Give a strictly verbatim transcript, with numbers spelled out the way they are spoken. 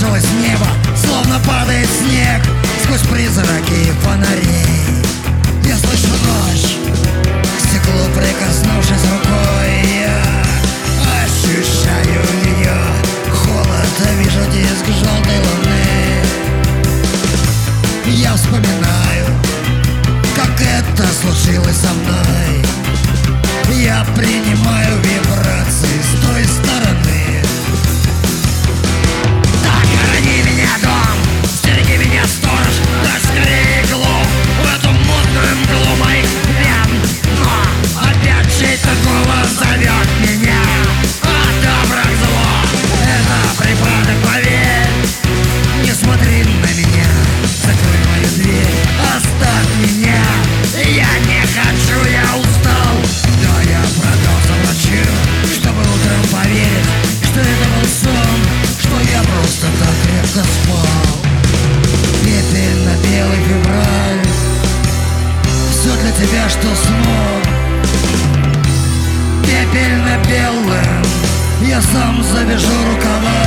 обрушилось небо, словно падает снег сквозь призраки фонарей. Я слышу ночь, к стеклу прикоснувшись рукой, я ощущаю ее холод, вижу диск желтой луны. Я вспоминаю, как это случилось со мной. Я принимаю вибрации с той стороны. Так, храни меня, дом, стереги меня, сторож, раскрой иглу в эту мутную мглу моих вен. Но опять чей-то голос зовет меня от добра к злу. Это припадок, поверь. Не смотри на меня, закрой мою дверь, оставь меня. Я не хочу, я устал. Да, я продался врачу, чтобы утром поверить, что это был сон, что я просто так крепко спал. Пепельно-белый февраль, все для тебя, что смог. Пепельно-белым я сам завяжу рукава.